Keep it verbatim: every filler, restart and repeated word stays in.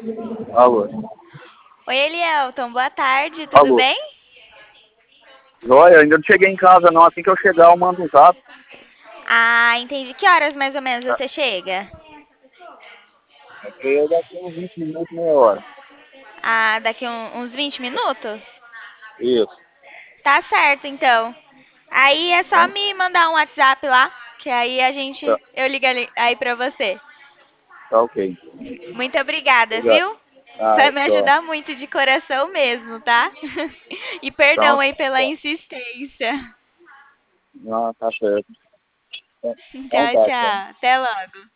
Alô. Oi, Elielton, boa tarde, tudo Alô. bem? Joia, ainda não cheguei em casa não. Assim que eu chegar, eu mando um zap. Ah, entendi. Que horas mais ou menos Tá? você chega? Porque daqui uns vinte minutos, meia hora. Ah, daqui um- uns vinte minutos? Isso. Tá certo, então. Aí é só Então, me mandar um WhatsApp lá, que aí a tá, gente, eu ligo ali- aí pra você. tá ok. Muito obrigada, Obrigado. viu? Ah, Vai me só. ajudar muito de coração mesmo, tá? E perdão Então, aí pela tá. insistência. Não, tá certo. Então Tchau, tá, tchau. tchau. Até logo.